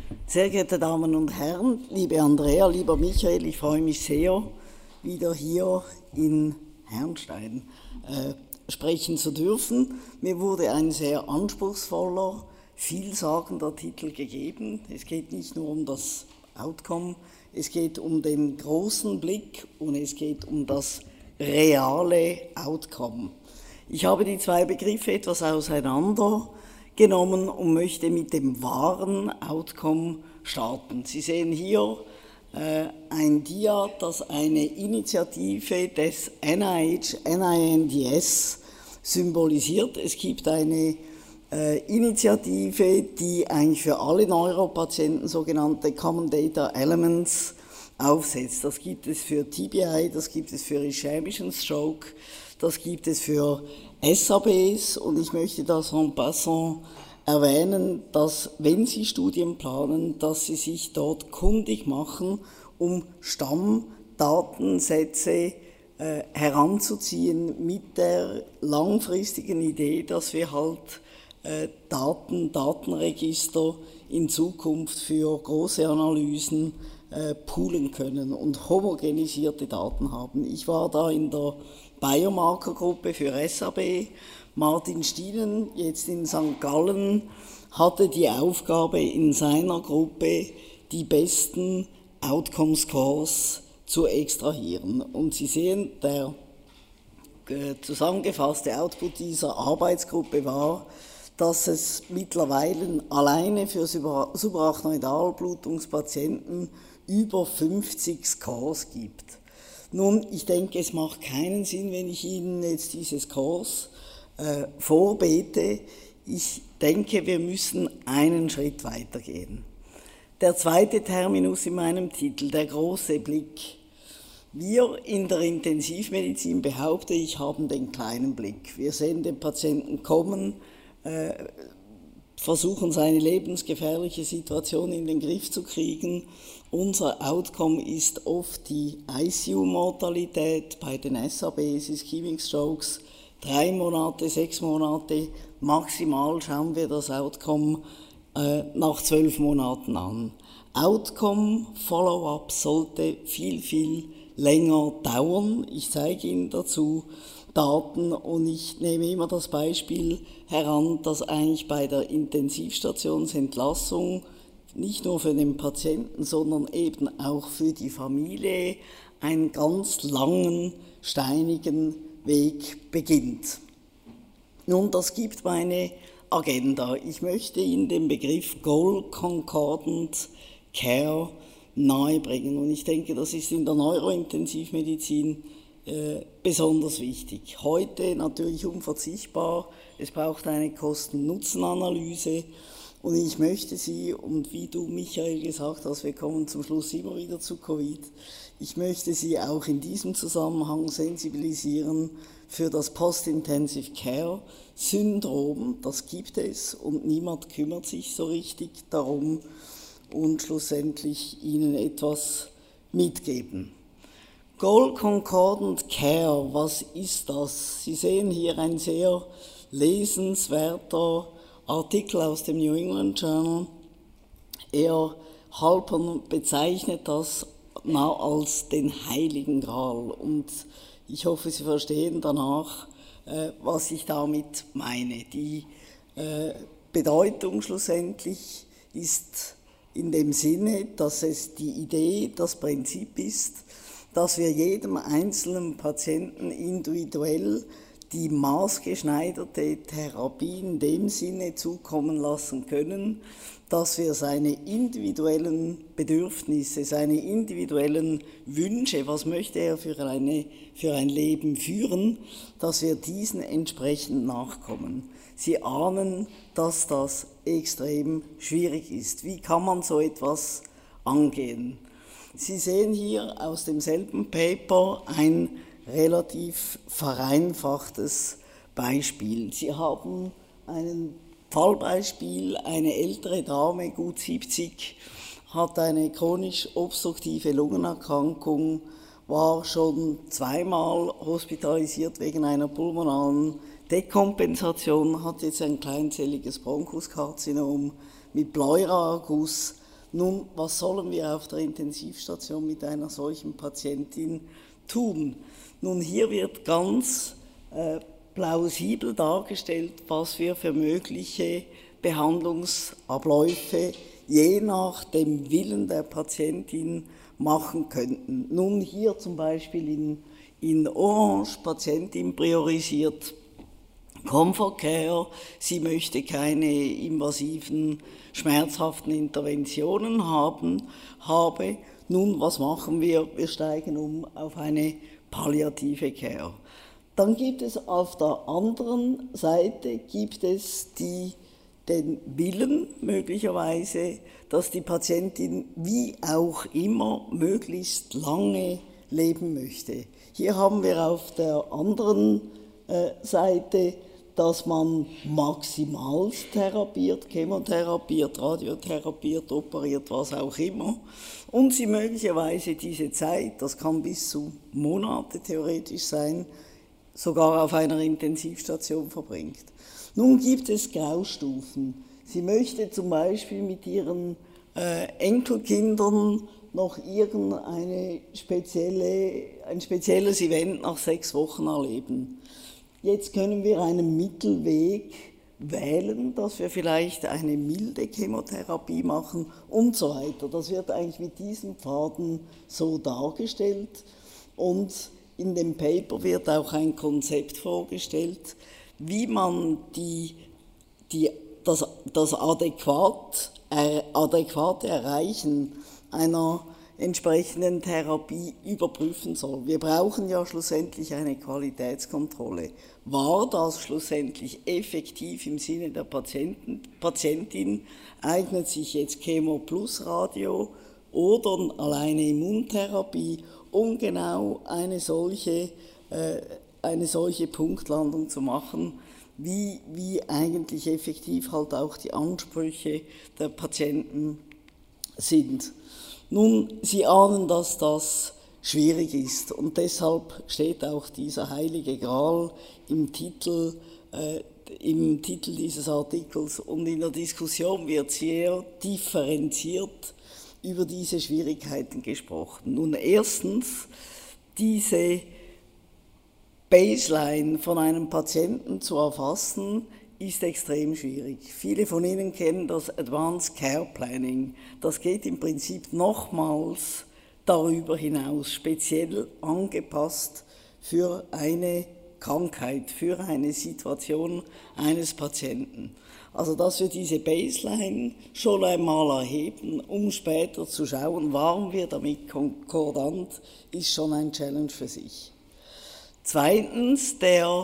Sehr geehrte Damen und Herren, liebe Andrea, lieber Michael, ich freue mich sehr, wieder hier in Herrnstein sprechen zu dürfen. Mir wurde ein sehr anspruchsvoller, vielsagender Titel gegeben. Es geht nicht nur um das Outcome, es geht um den großen Blick und es geht um das reale Outcome. Ich habe die zwei Begriffe etwas auseinandergenommen und möchte mit dem wahren Outcome starten. Sie sehen hier ein Dia, das eine Initiative des NINDS symbolisiert. Es gibt eine Initiative, die eigentlich für alle Neuropatienten sogenannte Common Data Elements aufsetzt. Das gibt es für TBI, das gibt es für ischämischen Stroke, das gibt es für SABs und ich möchte das en passant erwähnen, dass wenn Sie Studien planen, dass Sie sich dort kundig machen, um Stammdatensätze heranzuziehen mit der langfristigen Idee, dass wir halt Datenregister in Zukunft für große Analysen poolen können und homogenisierte Daten haben. Ich war da in der Biomarkergruppe für SAB. Martin Stienen, jetzt in St. Gallen, hatte die Aufgabe, in seiner Gruppe die besten Outcome Scores zu extrahieren. Und Sie sehen, der zusammengefasste Output dieser Arbeitsgruppe war, dass es mittlerweile alleine für Subarachnoidalblutungspatienten über 50 Scores gibt. Nun, ich denke, es macht keinen Sinn, wenn ich Ihnen jetzt diese Scores vorbete. Ich denke, wir müssen einen Schritt weitergehen. Der zweite Terminus in meinem Titel, der große Blick. Wir in der Intensivmedizin, behaupte ich, haben den kleinen Blick. Wir sehen den Patienten kommen, versuchen seine lebensgefährliche Situation in den Griff zu kriegen. Unser Outcome ist oft die ICU-Mortalität bei den SABs, Ischämischen Strokes, 3 Monate, 6 Monate, maximal schauen wir das Outcome nach 12 Monaten an. Outcome Follow-up sollte viel, viel länger dauern. Ich zeige Ihnen dazu Daten und ich nehme immer das Beispiel heran, dass eigentlich bei der Intensivstationsentlassung nicht nur für den Patienten, sondern eben auch für die Familie einen ganz langen, steinigen Weg beginnt. Nun, das gibt meine Agenda. Ich möchte Ihnen den Begriff Goal Concordant Care nahebringen und ich denke, das ist in der Neurointensivmedizin besonders wichtig. Heute natürlich unverzichtbar, es braucht eine Kosten-Nutzen-Analyse und ich möchte Sie, und wie du, Michael, gesagt hast, wir kommen zum Schluss immer wieder zu Covid, ich möchte Sie auch in diesem Zusammenhang sensibilisieren für das Post-Intensive Care Syndrom, das gibt es und niemand kümmert sich so richtig darum und schlussendlich Ihnen etwas mitgeben. Goal Concordant Care, was ist das? Sie sehen hier ein sehr lesenswerter Artikel aus dem New England Journal. Halpern bezeichnet das als den Heiligen Gral und ich hoffe, Sie verstehen danach, was ich damit meine. Die Bedeutung schlussendlich ist in dem Sinne, dass es die Idee, das Prinzip ist, dass wir jedem einzelnen Patienten individuell die maßgeschneiderte Therapie in dem Sinne zukommen lassen können, dass wir seine individuellen Bedürfnisse, seine individuellen Wünsche, was möchte er für ein Leben führen, dass wir diesen entsprechend nachkommen. Sie ahnen, dass das extrem schwierig ist. Wie kann man so etwas angehen? Sie sehen hier aus demselben Paper ein relativ vereinfachtes Beispiel. Sie haben ein Fallbeispiel, eine ältere Dame, gut 70, hat eine chronisch obstruktive Lungenerkrankung, war schon 2-mal hospitalisiert wegen einer pulmonalen Dekompensation, hat jetzt ein kleinzelliges Bronchuskarzinom mit Pleuraerguss. Nun, was sollen wir auf der Intensivstation mit einer solchen Patientin tun? Nun, hier wird ganz plausibel dargestellt, was wir für mögliche Behandlungsabläufe je nach dem Willen der Patientin machen könnten. Nun, hier zum Beispiel in Orange, Patientin priorisiert Comfort Care, sie möchte keine invasiven, schmerzhaften Interventionen habe. Nun, was machen wir? Wir steigen um auf eine palliative Care. Dann gibt es auf der anderen Seite den Willen möglicherweise, dass die Patientin wie auch immer möglichst lange leben möchte. Hier haben wir auf der anderen Seite, dass man maximalst therapiert, chemotherapiert, radiotherapiert, operiert, was auch immer, und sie möglicherweise diese Zeit, das kann bis zu Monate theoretisch sein, sogar auf einer Intensivstation verbringt. Nun gibt es Graustufen. Sie möchte zum Beispiel mit ihren Enkelkindern noch ein spezielles Event nach 6 Wochen erleben. Jetzt können wir einen Mittelweg wählen, dass wir vielleicht eine milde Chemotherapie machen und so weiter. Das wird eigentlich mit diesen Pfaden so dargestellt, und in dem Paper wird auch ein Konzept vorgestellt, wie man das adäquate Erreichen einer entsprechenden Therapie überprüfen soll. Wir brauchen ja schlussendlich eine Qualitätskontrolle. War das schlussendlich effektiv im Sinne der Patientin? Eignet sich jetzt Chemo plus Radio oder alleine Immuntherapie, um genau eine solche Punktlandung zu machen, wie eigentlich effektiv halt auch die Ansprüche der Patienten sind. Nun, Sie ahnen, dass das schwierig ist, und deshalb steht auch dieser heilige Gral im Titel dieses Artikels, und in der Diskussion wird sehr differenziert über diese Schwierigkeiten gesprochen. Nun, erstens, diese Baseline von einem Patienten zu erfassen, ist extrem schwierig. Viele von Ihnen kennen das Advanced Care Planning. Das geht im Prinzip nochmals darüber hinaus, speziell angepasst für eine Krankheit, für eine Situation eines Patienten. Also dass wir diese Baseline schon einmal erheben, um später zu schauen, waren wir damit konkordant, ist schon ein Challenge für sich. Zweitens, der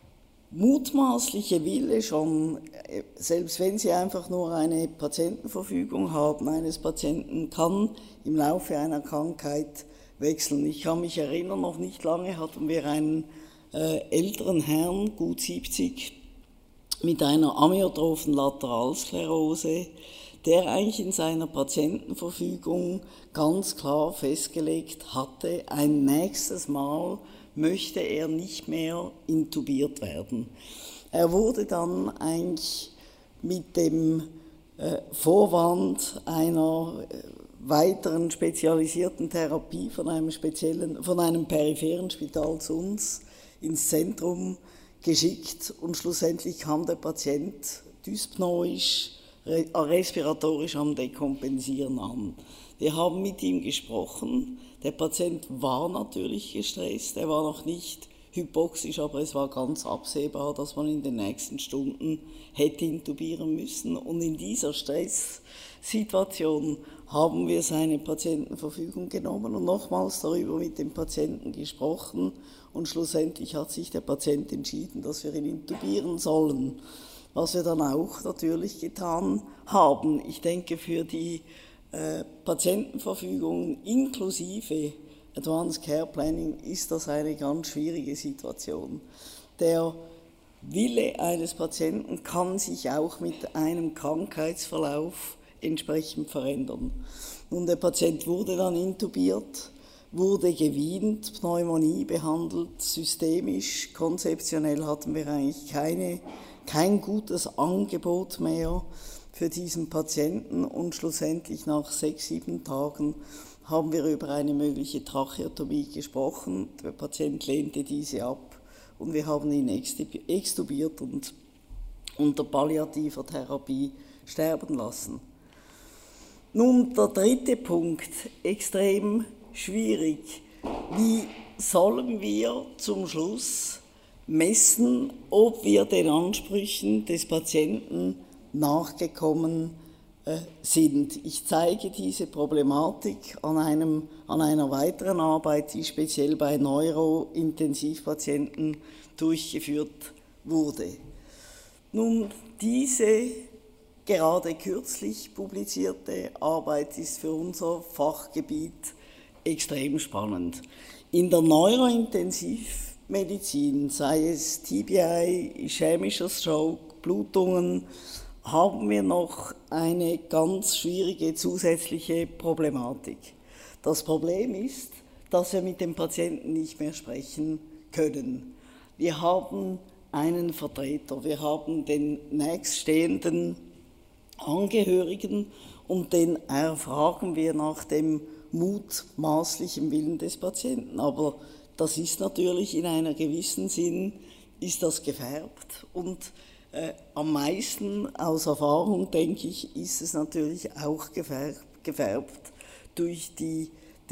mutmaßliche Wille schon, selbst wenn Sie einfach nur eine Patientenverfügung haben, eines Patienten kann im Laufe einer Krankheit wechseln. Ich kann mich erinnern, noch nicht lange hatten wir einen älteren Herrn, gut 70, mit einer amyotrophen Lateralsklerose, der eigentlich in seiner Patientenverfügung ganz klar festgelegt hatte, ein nächstes Mal möchte er nicht mehr intubiert werden. Er wurde dann eigentlich mit dem Vorwand einer weiteren spezialisierten Therapie von einem peripheren Spital zu uns ins Zentrum geschickt, und schlussendlich kam der Patient dyspnoisch, respiratorisch am Dekompensieren an. Wir haben mit ihm gesprochen. Der Patient war natürlich gestresst, er war noch nicht hypoxisch, aber es war ganz absehbar, dass man in den nächsten Stunden hätte intubieren müssen. Und in dieser Stresssituation haben wir seine Patientenverfügung genommen und nochmals darüber mit dem Patienten gesprochen. Und schlussendlich hat sich der Patient entschieden, dass wir ihn intubieren sollen, was wir dann auch natürlich getan haben. Ich denke, für die Patientenverfügung inklusive Advanced Care Planning ist das eine ganz schwierige Situation. Der Wille eines Patienten kann sich auch mit einem Krankheitsverlauf entsprechend verändern. Nun, der Patient wurde dann intubiert, wurde gewient, Pneumonie behandelt, systemisch, konzeptionell hatten wir eigentlich kein gutes Angebot mehr für diesen Patienten und schlussendlich nach 6, 7 Tagen haben wir über eine mögliche Tracheotomie gesprochen. Der Patient lehnte diese ab und wir haben ihn extubiert und unter palliativer Therapie sterben lassen. Nun, der dritte Punkt, extrem schwierig. Wie sollen wir zum Schluss messen, ob wir den Ansprüchen des Patienten nachgekommen sind? Ich zeige diese Problematik an einer weiteren Arbeit, die speziell bei Neurointensivpatienten durchgeführt wurde. Nun, diese gerade kürzlich publizierte Arbeit ist für unser Fachgebiet extrem spannend. In der Neurointensivmedizin, sei es TBI, ischämischer Stroke, Blutungen, haben wir noch eine ganz schwierige zusätzliche Problematik. Das Problem ist, dass wir mit dem Patienten nicht mehr sprechen können. Wir haben einen Vertreter, wir haben den nächststehenden Angehörigen und den erfragen wir nach dem mutmaßlichen Willen des Patienten. Aber das ist natürlich in einer gewissen Sinn, ist das gefärbt und am meisten aus Erfahrung, denke ich, ist es natürlich auch gefärbt durch die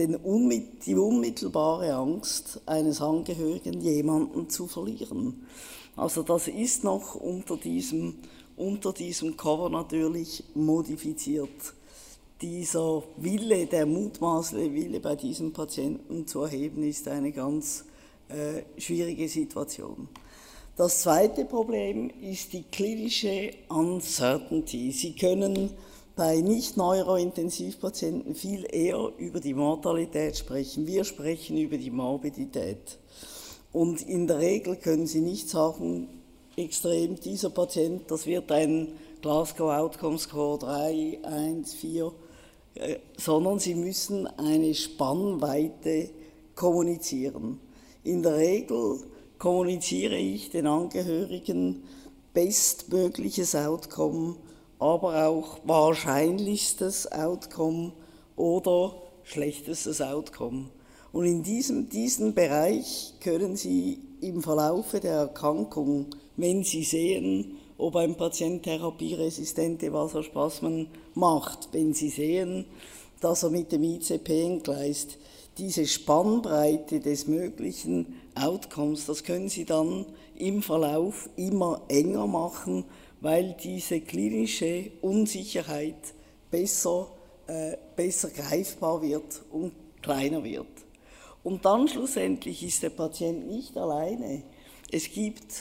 unmittelbare Angst eines Angehörigen, jemanden zu verlieren. Also das ist noch unter diesem Cover natürlich modifiziert. Dieser Wille, der mutmaßliche Wille bei diesem Patienten zu erheben, ist eine ganz schwierige Situation. Das zweite Problem ist die klinische Uncertainty. Sie können bei Nicht-Neurointensivpatienten viel eher über die Mortalität sprechen. Wir sprechen über die Morbidität. Und in der Regel können Sie nicht sagen, extrem, dieser Patient, das wird ein Glasgow Outcome Score 3, 1, 4, sondern Sie müssen eine Spannweite kommunizieren. In der Regel kommuniziere ich den Angehörigen bestmögliches Outcome, aber auch wahrscheinlichstes Outcome oder schlechtestes Outcome. Und in diesem Bereich können Sie im Verlaufe der Erkrankung, wenn Sie sehen, ob ein Patient therapieresistente Vasospasmen macht, wenn Sie sehen, dass er mit dem ICP entgleist, diese Spannbreite des möglichen Outcomes, das können Sie dann im Verlauf immer enger machen, weil diese klinische Unsicherheit besser greifbar wird und kleiner wird. Und dann schlussendlich ist der Patient nicht alleine. Es gibt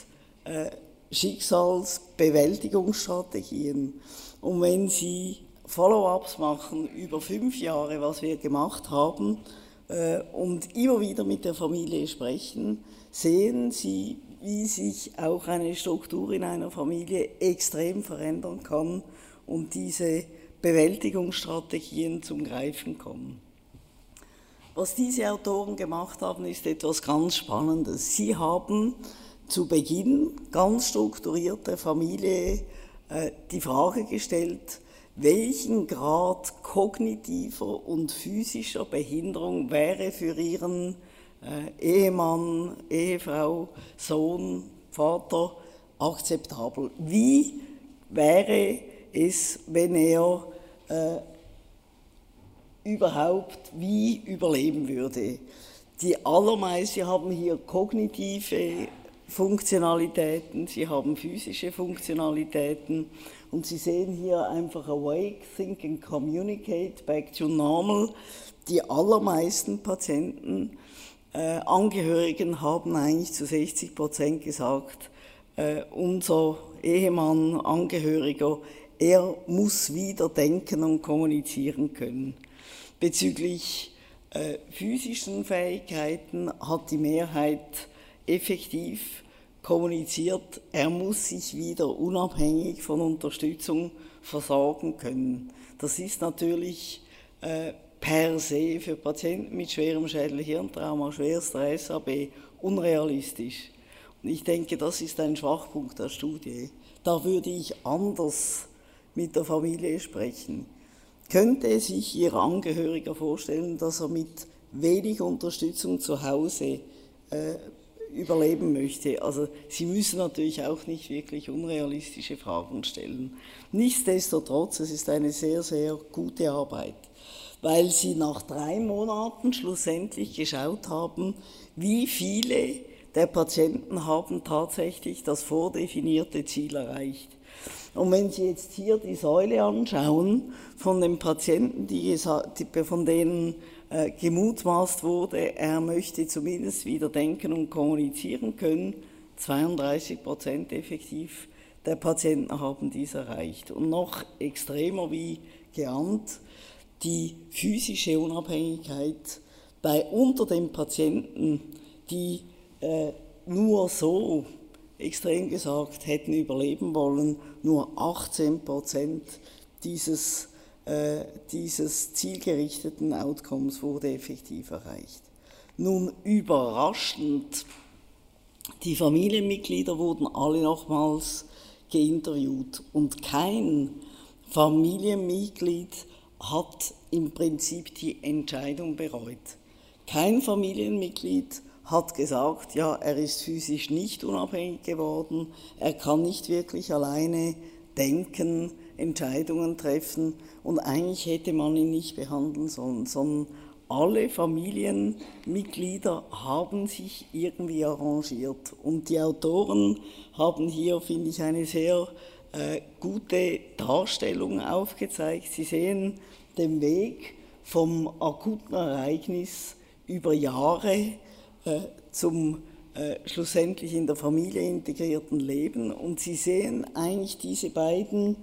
Schicksalsbewältigungsstrategien. Und wenn Sie Follow-ups machen über 5 Jahre, was wir gemacht haben, und immer wieder mit der Familie sprechen, sehen Sie, wie sich auch eine Struktur in einer Familie extrem verändern kann und diese Bewältigungsstrategien zum Greifen kommen. Was diese Autoren gemacht haben, ist etwas ganz Spannendes. Sie haben zu Beginn ganz strukturiert der Familie die Frage gestellt, welchen Grad kognitiver und physischer Behinderung wäre für Ihren Ehemann, Ehefrau, Sohn, Vater akzeptabel? Wie wäre es, wenn er überhaupt wie überleben würde? Die allermeisten, Sie haben hier kognitive Funktionalitäten, Sie haben physische Funktionalitäten und Sie sehen hier einfach awake, think and communicate, back to normal. Die allermeisten Patienten, Angehörigen haben eigentlich zu 60% gesagt, unser Ehemann, Angehöriger, er muss wieder denken und kommunizieren können. Bezüglich physischen Fähigkeiten hat die Mehrheit effektiv kommuniziert, er muss sich wieder unabhängig von Unterstützung versorgen können. Das ist natürlich per se für Patienten mit schwerem Schädel-Hirntrauma, schwerster SAB unrealistisch. Und ich denke, das ist ein Schwachpunkt der Studie. Da würde ich anders mit der Familie sprechen. Könnte sich Ihr Angehöriger vorstellen, dass er mit wenig Unterstützung zu Hause überleben möchte? Also Sie müssen natürlich auch nicht wirklich unrealistische Fragen stellen. Nichtsdestotrotz, es ist eine sehr, sehr gute Arbeit, weil Sie nach 3 Monaten schlussendlich geschaut haben, wie viele der Patienten haben tatsächlich das vordefinierte Ziel erreicht. Und wenn Sie jetzt hier die Säule anschauen von den Patienten, von denen gemutmaßt wurde, er möchte zumindest wieder denken und kommunizieren können, 32% effektiv der Patienten haben dies erreicht. Und noch extremer wie geahnt, die physische Unabhängigkeit unter den Patienten, die nur so, extrem gesagt, hätten überleben wollen, nur 18% dieses zielgerichteten Outcomes wurde effektiv erreicht. Nun überraschend, die Familienmitglieder wurden alle nochmals geinterviewt und kein Familienmitglied hat im Prinzip die Entscheidung bereut. Kein Familienmitglied hat gesagt, ja, er ist physisch nicht unabhängig geworden, er kann nicht wirklich alleine denken, Entscheidungen treffen und eigentlich hätte man ihn nicht behandeln sollen, sondern alle Familienmitglieder haben sich irgendwie arrangiert. Und die Autoren haben hier, finde ich, eine sehr gute Darstellung aufgezeigt. Sie sehen den Weg vom akuten Ereignis über Jahre zum schlussendlich in der Familie integrierten Leben. Und Sie sehen eigentlich diese beiden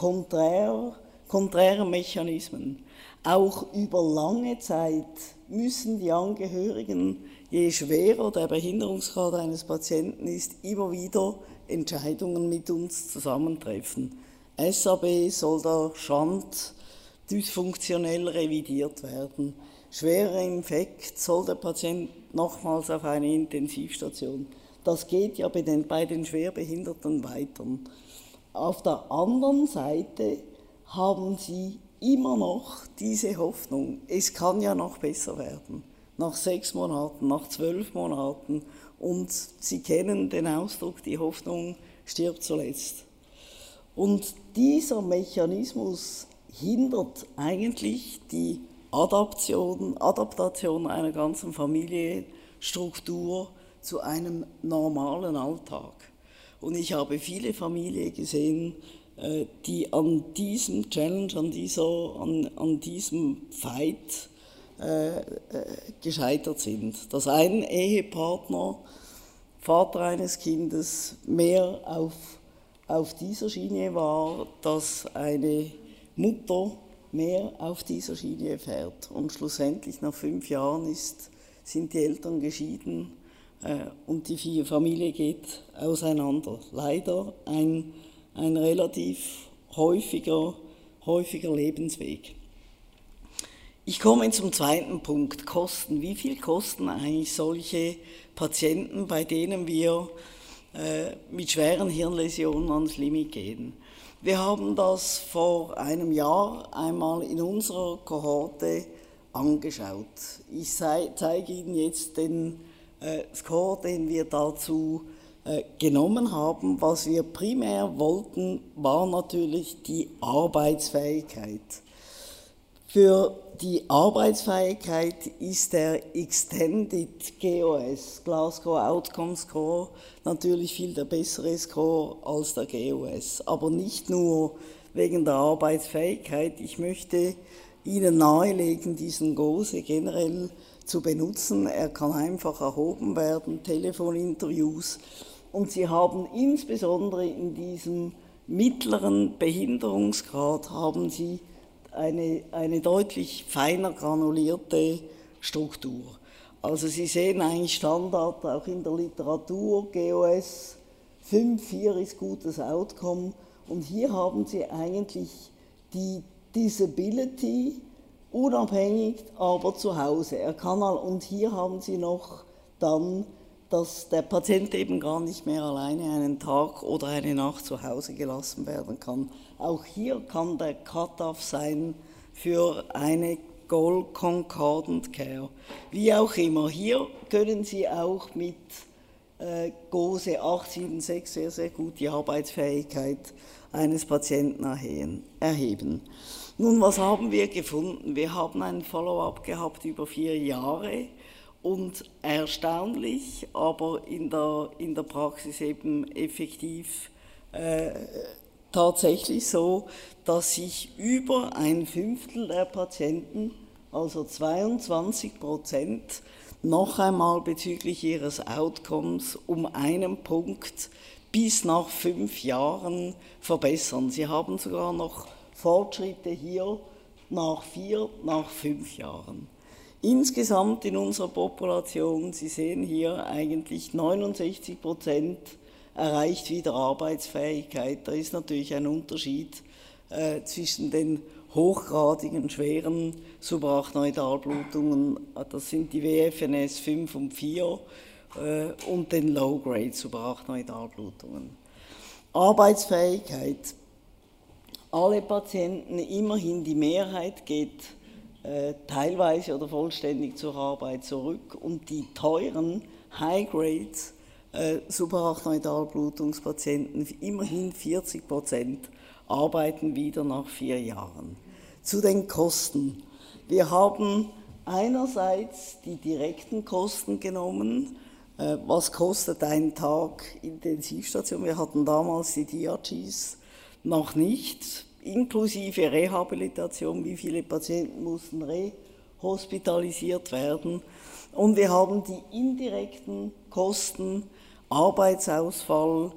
konträren Mechanismen. Auch über lange Zeit müssen die Angehörigen, je schwerer der Behinderungsgrad eines Patienten ist, immer wieder Entscheidungen mit uns zusammentreffen. SAB soll der Schand dysfunktionell revidiert werden. Schwerer Infekt, soll der Patient nochmals auf eine Intensivstation. Das geht ja bei den Schwerbehinderten weiter. Auf der anderen Seite haben Sie immer noch diese Hoffnung, es kann ja noch besser werden. Nach 6 Monaten, nach 12 Monaten. Und Sie kennen den Ausdruck, die Hoffnung stirbt zuletzt. Und dieser Mechanismus hindert eigentlich die Adaptation einer ganzen Familienstruktur zu einem normalen Alltag. Und ich habe viele Familien gesehen, die an diesem Challenge, an diesem Fight gescheitert sind. Dass ein Ehepartner, Vater eines Kindes, mehr auf dieser Schiene war, dass eine Mutter mehr auf dieser Schiene fährt. Und schlussendlich nach 5 Jahren sind die Eltern geschieden und die Familie geht auseinander. Leider ein relativ häufiger Lebensweg. Ich komme zum zweiten Punkt, Kosten. Wie viel kosten eigentlich solche Patienten, bei denen wir mit schweren Hirnläsionen ans Limit gehen? Wir haben das vor einem Jahr einmal in unserer Kohorte angeschaut. Ich zeige Ihnen jetzt den Score, den wir dazu genommen haben. Was wir primär wollten, war natürlich die Arbeitsfähigkeit. Für die Arbeitsfähigkeit ist der Extended GOS, Glasgow Outcome Score, natürlich viel der bessere Score als der GOS. Aber nicht nur wegen der Arbeitsfähigkeit. Ich möchte Ihnen nahelegen, diesen GOSE generell zu benutzen. Er kann einfach erhoben werden, Telefoninterviews. Und Sie haben insbesondere in diesem mittleren Behinderungsgrad haben Sie eine deutlich feiner granulierte Struktur. Also Sie sehen eigentlich Standard auch in der Literatur, GOS 5,4 ist gutes Outcome und hier haben Sie eigentlich die Disability unabhängig, aber zu Hause. Und hier haben Sie noch dann dass der Patient eben gar nicht mehr alleine einen Tag oder eine Nacht zu Hause gelassen werden kann. Auch hier kann der Cut-off sein für eine Goal Concordant Care. Wie auch immer, hier können Sie auch mit GOSE 876 sehr, sehr gut die Arbeitsfähigkeit eines Patienten erheben. Nun, was haben wir gefunden? Wir haben ein Follow-up gehabt über 4 Jahre und erstaunlich, aber in der Praxis eben effektiv tatsächlich so, dass sich über ein Fünftel der Patienten, also 22%, noch einmal bezüglich ihres Outcomes um einen Punkt bis nach 5 Jahren verbessern. Sie haben sogar noch Fortschritte hier nach 4, nach 5 Jahren. Insgesamt in unserer Population, Sie sehen hier eigentlich 69% erreicht wieder Arbeitsfähigkeit. Da ist natürlich ein Unterschied zwischen den hochgradigen, schweren Subarachnoidalblutungen, das sind die WFNS 5 und 4, und den Low-Grade Subarachnoidalblutungen. Arbeitsfähigkeit. Alle Patienten, immerhin die Mehrheit geht teilweise oder vollständig zur Arbeit zurück und die teuren High-Grade Subarachnoidalblutungspatienten, immerhin 40%, arbeiten wieder nach 4 Jahren. Zu den Kosten. Wir haben einerseits die direkten Kosten genommen. Was kostet ein Tag Intensivstation? Wir hatten damals die DRGs noch nicht, inklusive Rehabilitation, wie viele Patienten mussten rehospitalisiert werden. Und wir haben die indirekten Kosten, Arbeitsausfall,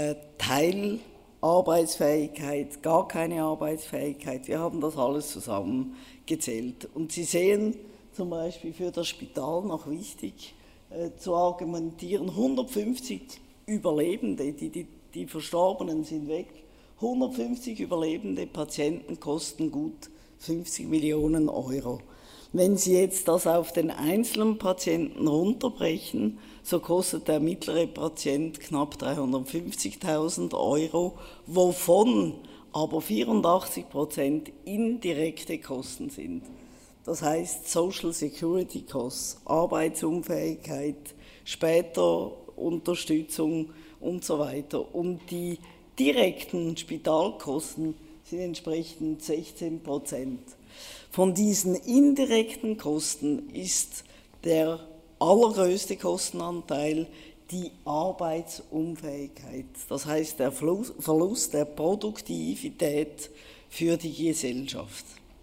Teilarbeitsfähigkeit, gar keine Arbeitsfähigkeit. Wir haben das alles zusammengezählt. Und Sie sehen zum Beispiel für das Spital noch wichtig zu argumentieren, 150 Überlebende, die Verstorbenen sind weg, 150 überlebende Patienten kosten gut 50 Millionen Euro. Wenn Sie jetzt das auf den einzelnen Patienten runterbrechen, so kostet der mittlere Patient knapp 350.000 Euro, wovon aber 84% indirekte Kosten sind. Das heißt Social Security Costs, Arbeitsunfähigkeit, später Unterstützung und so weiter. Und die direkten Spitalkosten sind entsprechend 16%. Von diesen indirekten Kosten ist der allergrößte Kostenanteil die Arbeitsunfähigkeit, das heißt der Verlust der Produktivität für die Gesellschaft.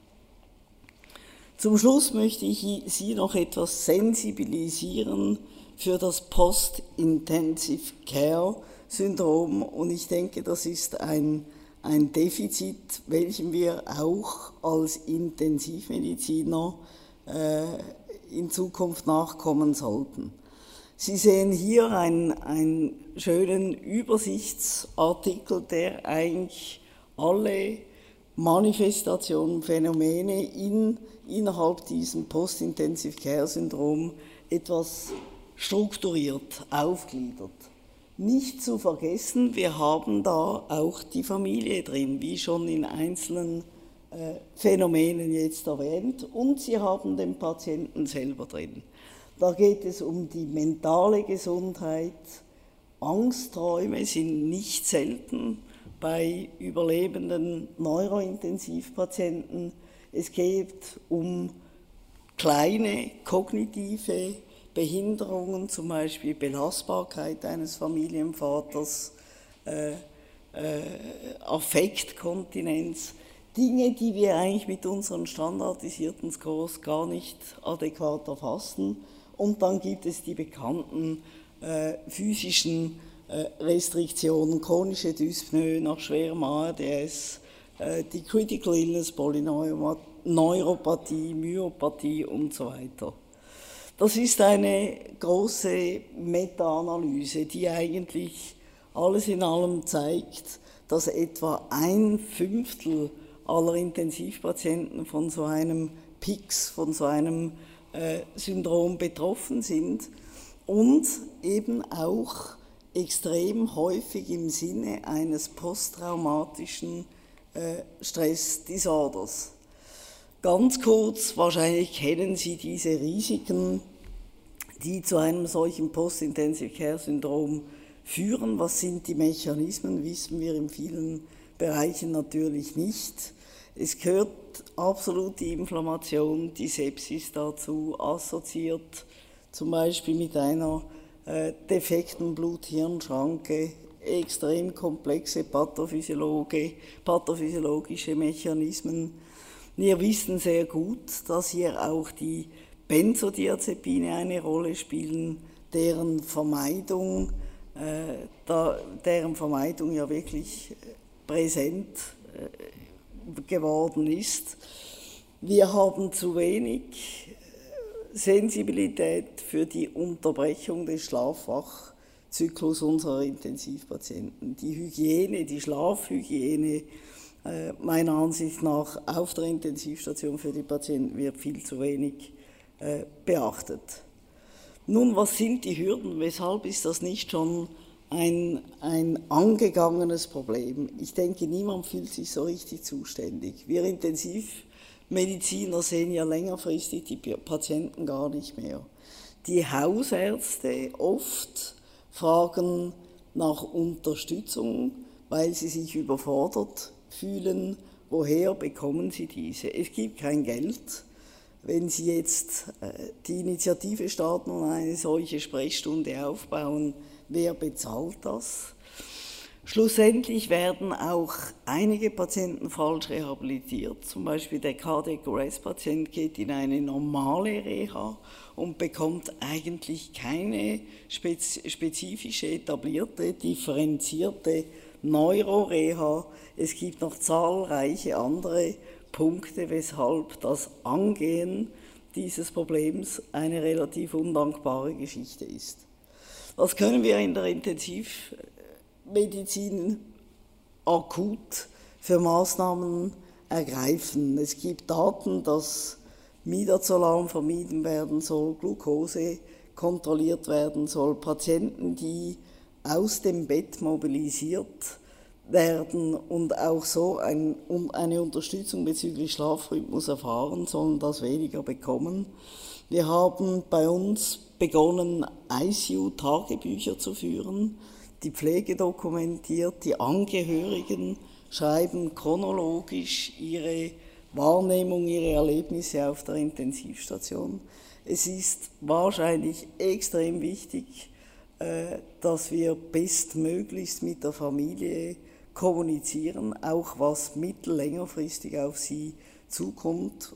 Zum Schluss möchte ich Sie noch etwas sensibilisieren für das Post-Intensive Care Syndrom und ich denke, das ist ein Defizit, welchem wir auch als Intensivmediziner in Zukunft nachkommen sollten. Sie sehen hier einen schönen Übersichtsartikel, der eigentlich alle Manifestationen, Phänomene innerhalb diesem Post-Intensive Care Syndrom etwas strukturiert aufgliedert. Nicht zu vergessen, wir haben da auch die Familie drin, wie schon in einzelnen Phänomenen jetzt erwähnt, und Sie haben den Patienten selber drin. Da geht es um die mentale Gesundheit. Angstträume sind nicht selten bei überlebenden Neurointensivpatienten. Es geht um kleine kognitive Behinderungen, zum Beispiel Belastbarkeit eines Familienvaters, Affektkontinenz, Dinge, die wir eigentlich mit unseren standardisierten Scores gar nicht adäquat erfassen. Und dann gibt es die bekannten physischen Restriktionen, chronische Dyspnoe nach schwerem ARDS, die Critical Illness Polyneuropathie, Myopathie und so weiter. Das ist eine große Meta-Analyse, die eigentlich alles in allem zeigt, dass etwa 1/5 aller Intensivpatienten von so einem PICS, von so einem Syndrom betroffen sind. und eben auch extrem häufig im Sinne eines posttraumatischen Stressdisorders. Ganz kurz, wahrscheinlich kennen Sie diese Risiken, die zu einem solchen Post-Intensive-Care-Syndrom führen. Was sind die Mechanismen, wissen wir in vielen Bereichen natürlich nicht. Es gehört absolut die Inflammation, die Sepsis dazu, assoziiert zum Beispiel mit einer defekten Blut-Hirn-Schranke, extrem komplexe pathophysiologische Mechanismen. Wir wissen sehr gut, dass hier auch die Benzodiazepine eine Rolle spielen, deren Vermeidung ja wirklich präsent geworden ist. Wir haben zu wenig Sensibilität für die Unterbrechung des Schlafwachzyklus unserer Intensivpatienten. Die Hygiene, die Schlafhygiene, meiner Ansicht nach auf der Intensivstation für die Patienten wird viel zu wenig beachtet. Nun, was sind die Hürden? Weshalb ist das nicht schon ein angegangenes Problem? Ich denke, niemand fühlt sich so richtig zuständig. Wir Intensivmediziner sehen ja längerfristig die Patienten gar nicht mehr. Die Hausärzte oft fragen nach Unterstützung, weil sie sich überfordert fühlen. Woher bekommen sie diese? Es gibt kein Geld. Wenn Sie jetzt die Initiative starten und eine solche Sprechstunde aufbauen, wer bezahlt das? Schlussendlich werden auch einige Patienten falsch rehabilitiert. Zum Beispiel der Cardiac Arrest-Patient geht in eine normale Reha und bekommt eigentlich keine spezifische, etablierte, differenzierte Neuroreha. Es gibt noch zahlreiche andere Punkte, weshalb das Angehen dieses Problems eine relativ undankbare Geschichte ist. Was können wir in der Intensivmedizin akut für Maßnahmen ergreifen? Es gibt Daten, dass Midazolam vermieden werden soll, Glucose kontrolliert werden soll, Patienten, die aus dem Bett mobilisiert werden und auch so eine Unterstützung bezüglich Schlafrhythmus erfahren, sollen das weniger bekommen. Wir haben bei uns begonnen, ICU-Tagebücher zu führen, die Pflege dokumentiert, die Angehörigen schreiben chronologisch ihre Wahrnehmung, ihre Erlebnisse auf der Intensivstation. Es ist wahrscheinlich extrem wichtig, dass wir bestmöglichst mit der Familie kommunizieren, auch was mittellängerfristig auf sie zukommt.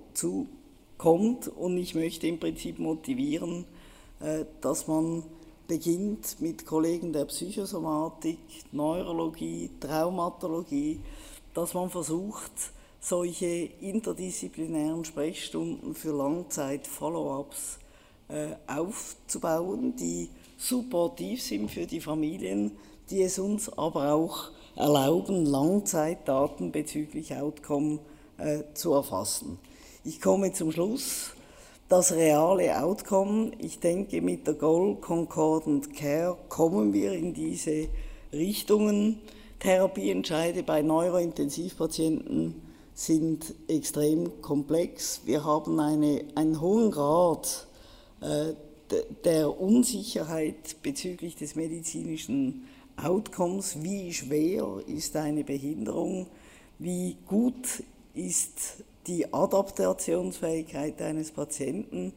Und ich möchte im Prinzip motivieren, dass man beginnt mit Kollegen der Psychosomatik, Neurologie, Traumatologie, dass man versucht, solche interdisziplinären Sprechstunden für Langzeit-Follow-ups aufzubauen, die supportiv sind für die Familien, die es uns aber auch erlauben, Langzeitdaten bezüglich Outcome zu erfassen. Ich komme zum Schluss. Das reale Outcome, ich denke, mit der Goal Concordant Care kommen wir in diese Richtungen. Therapieentscheide bei Neurointensivpatienten sind extrem komplex. Wir haben einen hohen Grad der Unsicherheit bezüglich des medizinischen Outcomes. Wie schwer ist eine Behinderung? Wie gut ist die Adaptationsfähigkeit eines Patienten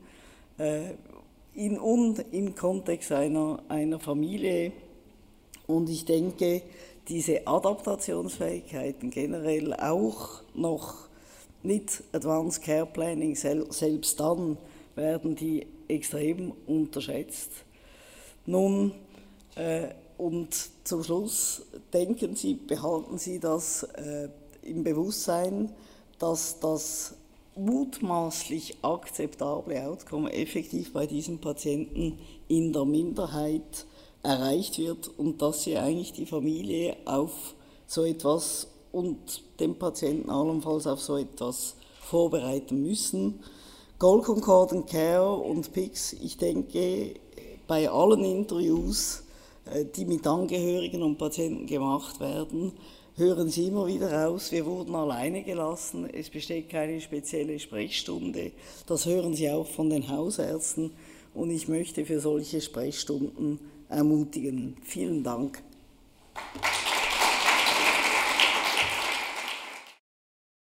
im Kontext einer Familie? Und ich denke, diese Adaptationsfähigkeiten generell auch noch mit Advanced Care Planning, selbst dann werden die extrem unterschätzt. Nun, und zum Schluss behalten Sie das im Bewusstsein, dass das mutmaßlich akzeptable Outcome effektiv bei diesen Patienten in der Minderheit erreicht wird und dass Sie eigentlich die Familie auf so etwas und den Patienten allenfalls auf so etwas vorbereiten müssen. Goal Concordant Care und PICS, ich denke, bei allen Interviews, die mit Angehörigen und Patienten gemacht werden, hören Sie immer wieder raus, wir wurden alleine gelassen, es besteht keine spezielle Sprechstunde. Das hören Sie auch von den Hausärzten und ich möchte für solche Sprechstunden ermutigen. Vielen Dank.